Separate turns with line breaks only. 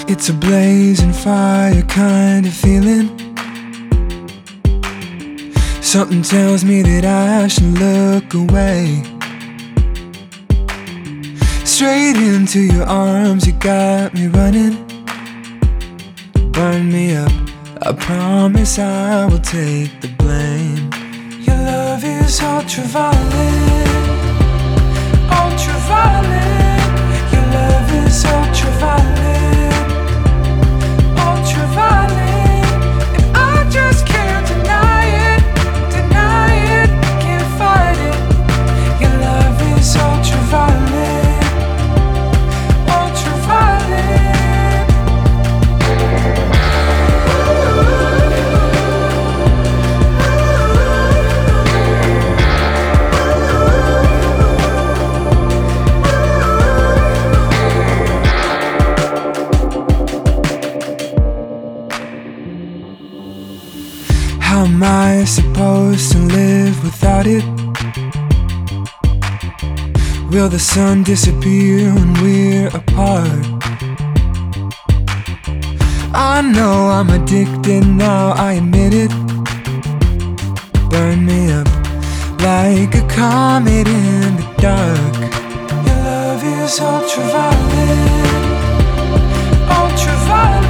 It's a blazing fire kind of feeling. Something tells me that I should look away. Straight into your arms, you got me running. Burn me up, I promise I will take the blame. Your love is ultraviolet, ultraviolet. Your love is ultraviolet, ultraviolet. And I just can't deny it, deny it, can't fight it. Your love is ultraviolet, ultraviolet. How am I supposed to live without it? Will the sun disappear when we're apart? I know I'm addicted now, I admit it. Burn me up like a comet in the dark. Your love is ultraviolet, ultraviolet.